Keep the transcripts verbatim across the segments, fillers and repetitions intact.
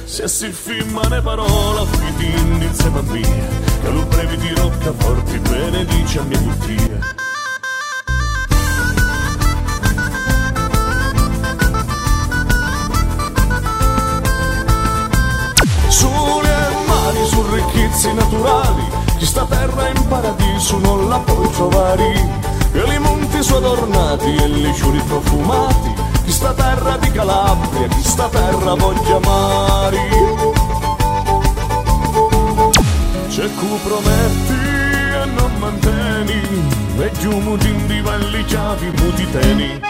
se si firma ne parola, fiti inizia bambina, che lo brevi di roccaforti benedice a mia cuttia. Sole e mari su ricchezze naturali, chi sta terra in paradiso non la puoi trovare. E i monti sono adornati e i ciuri profumati, chi sta terra di Calabria, chi sta terra voglia mari. C'è chi prometti e non mantieni, e giù mutin di valli chiavi mutiteni.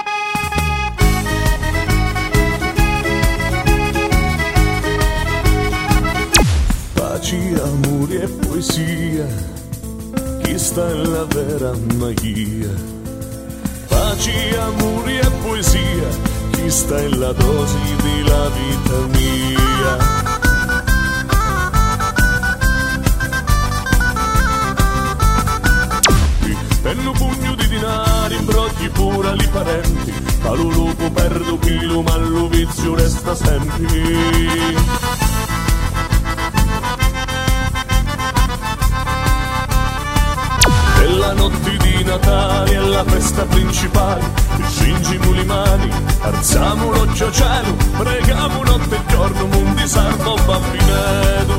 Pace, amore e poesia, chi sta è la vera magia. Pace, amore e poesia, chi sta è la dosi della vita mia. E un pugno di denari, imbrogli pure li parenti, ma lo lupo perde un chilo, ma lo vizio resta sempre. La notte di Natale è la festa principale, stringiamo le mani, alziamo l'occhio cielo, preghiamo notte e giorno, mondi salvo bambinetto.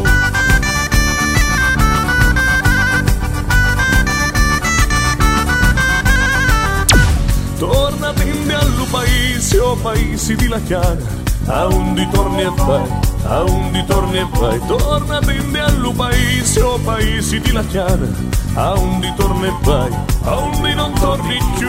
Torna tende al paese, o paesi di la chiara, a undi torni e vai, a undi torni e vai, torna tende al paese, o paesi di la chiara, a undi torni e vai, a undi non torni più.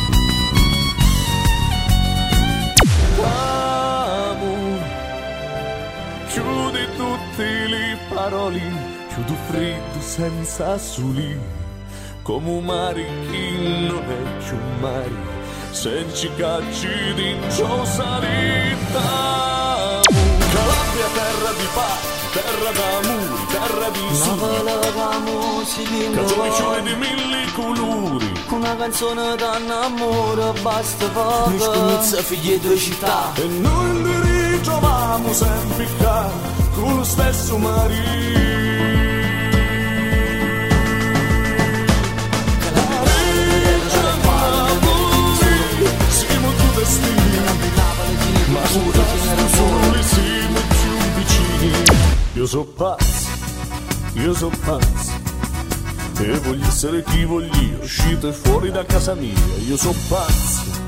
Amo, chiudi tutti le parole, chiudo freddo senza soli, come un mare che non è più mare, senza cacci di ciò salita. Calabria terra di pace, terra d'amore, terra di sole, canzoni di mille colori, una canzone d'amore basta poco, noi scommezza figli di due città, e noi li ritroviamo sempre qua, con lo stesso marito. Siamo due destini, ma soli siamo più vicini. Io so pazzo, io so pazzo, e voglio essere chi voglio, uscite fuori da casa mia. Io so pazzo,